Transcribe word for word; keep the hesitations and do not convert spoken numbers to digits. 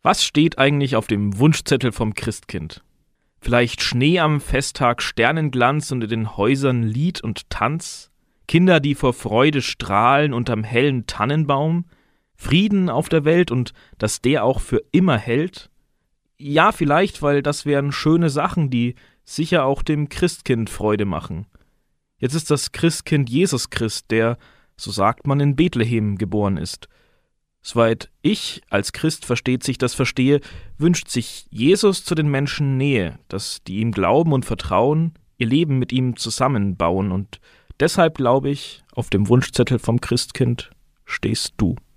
Was steht eigentlich auf dem Wunschzettel vom Christkind? Vielleicht Schnee am Festtag, Sternenglanz und in den Häusern Lied und Tanz? Kinder, die vor Freude strahlen unterm hellen Tannenbaum? Frieden auf der Welt und dass der auch für immer hält? Ja, vielleicht, weil das wären schöne Sachen, die sicher auch dem Christkind Freude machen. Jetzt ist das Christkind Jesus Christ, der, so sagt man, in Bethlehem geboren ist. Soweit ich als Christ versteht sich das verstehe, wünscht sich Jesus zu den Menschen Nähe, dass die ihm glauben und vertrauen, ihr Leben mit ihm zusammenbauen. Und deshalb glaube ich, auf dem Wunschzettel vom Christkind stehst du.